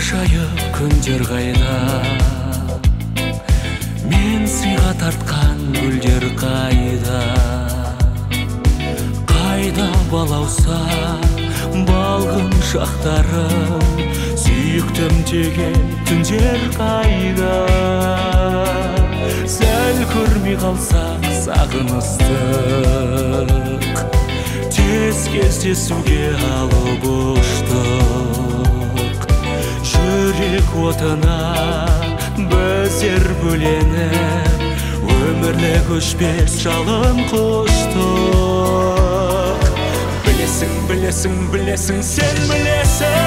жайып күндер қайда, мен сыйға тартқан гүлдер қайда. Қайда балауса балғын шақтарым, сүйіктім деген түндер қайда. Сәл көрмей қалсақ сағыныстық, тез кездесуге алып ұштық. Жүрек отына біздер бөленіп, өмірлік өшпес жалын құштық. Білесің, білесің, білесің, сен білесің,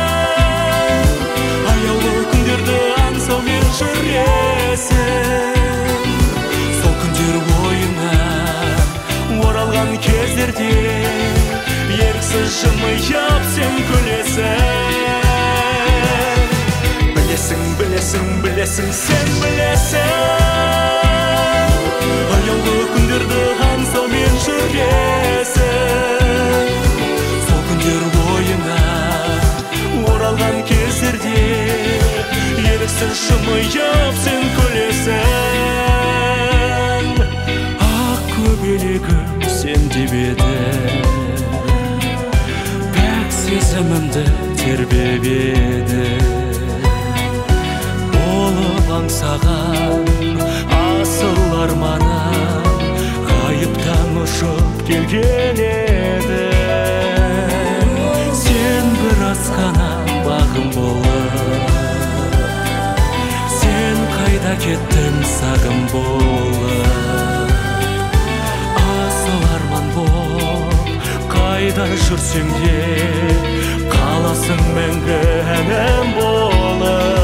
аяулы күндерді аңсаумен жүресің. Сол күндер ойына оралған кездерде еріксіз жымиып сен күлесің. Білесің, білесің, білесің, сен білесің, аяулы күндерді аңсаумен жүресің. Сол күндер ойына оралған кездерде еріксіз жымиып сен күлесің. Ақ көбелегім сен деп еді, пәк сезімімді тербеп еді. Болып аңсаған асыл арманым ғайыптан ұшып келген еді. Сен біраз ғана бағым болып, сен қайда кеттің сағым болып. Асыл арман болып қайда жүрсең де, қаласың мәңгі әнім болып.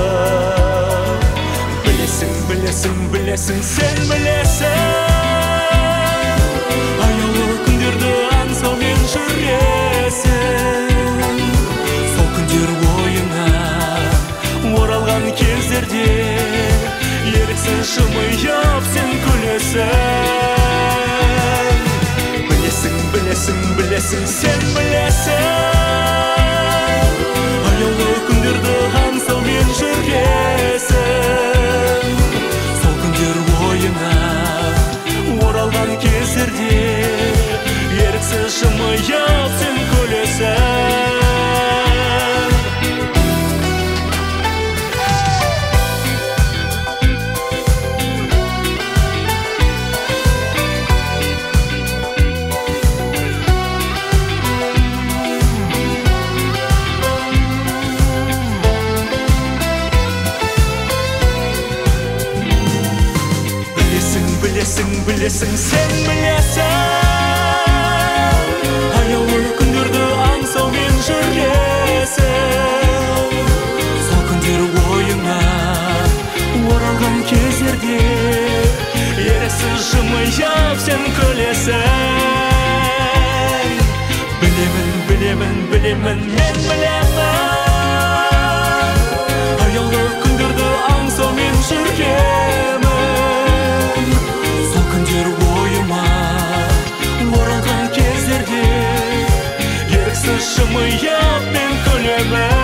Білесің, білесің, сен білесің, аяулы күндерді аңсаумен жүресің. Сол күндер ойына оралған кездерде еріксіз жымиып сен күлесің. Білесің, білесің, білесің, сен білесің, аяулы күндерді аңсаумен жүресің. Оралған кездерде еріксіз жымиып сен күлесің. Білесің, білесің, сен білесің, аяулы күндерді аңсаумен жүресің. Сол күндер ойына оралған кездерде еріксіз жымиып сен күлесің. Білемін, білемін, білемін, мен білемін, аяулы күндерді аңсаумен жүргенмін. Ойыма оралған кездерде еріксіз жымиып мен күлемін.